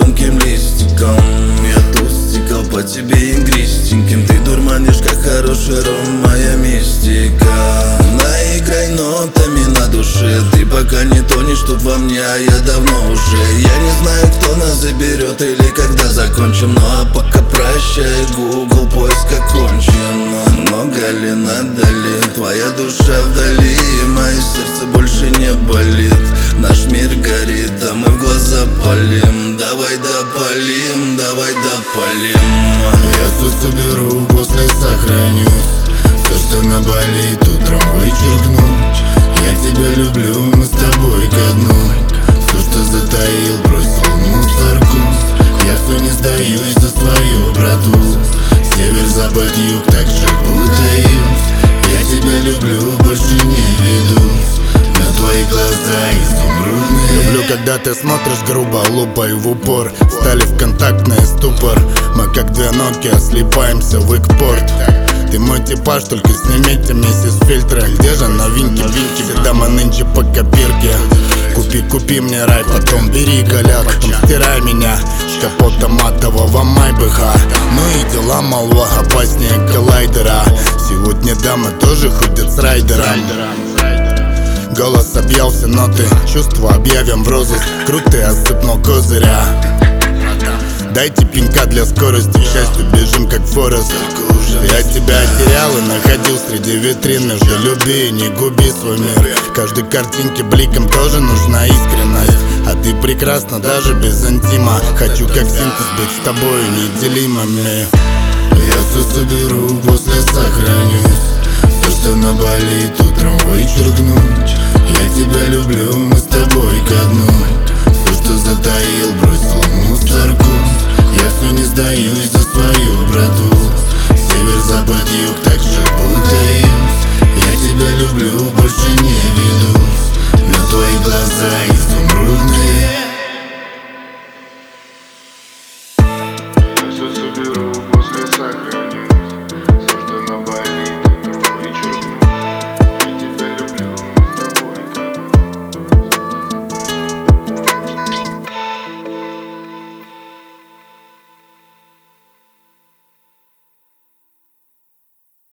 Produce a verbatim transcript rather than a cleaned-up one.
тонким листиком. Я тустикал по тебе игристеньким. Ты дурманишь, как хороший ром, моя мистика. Наиграй нотами на душе. Ты пока не тонешь тут во мне, а я давно уже. Я не знаю, кто нас заберет или когда закончим. Ну а пока прощай, Google, поиск окончен. Много ли, надо ли, твоя душа вдали, мое сердце больше не болит. Наш мир горит, а мы в глаза палим. Давай допалим, давай допалим. Я все соберу, после сохраню. Все, что наболит, утром вычеркну. Я тебя люблю, мы с тобой ко дну. Все, что затаил, бросил в мусорку. Я все не сдаюсь за свою брату. Север, запад, юг, так же путаюсь. Я тебя люблю, больше не ведусь. На твои глаза изумрудные. Люблю, когда ты смотришь грубо, лупой в упор. Стали в контактный ступор. Мы как две Nokia слипаемся в экпорт. Ты мой типаж, только снимите миссис фильтры. Где же новинки, винки, беда, мы нынче по копирке. Купи, купи мне рай, потом бери голяк, потом стирай меня с капота матового майбэха. Ну и дела, молва, опаснее коллайдера. Сегодня дамы тоже ходят с райдером. Голос объял все ноты, чувства объявим в розыск. Крутый осыпнул козыря. Дайте пинка для скорости, к счастью бежим как Форест. Я тебя терял и находил среди витрины. Жду, люби, не губи свой мир. Каждой картинке бликом тоже нужна искренность. А ты прекрасна даже без интима. Хочу как синтез быть с тобой неделимыми. Я все соберу, после сохранюсь. Все, что наболит, утром вычеркну. Я тебя люблю, мы с тобой ко дну. Все, что затаил, бросил в мусорку. Я все не сдаюсь за свою брату. Север, запад, юг, так же путаюсь. Я тебя люблю, больше не ведусь. На твои глаза изумрудные. Я все соберу, после сохраню.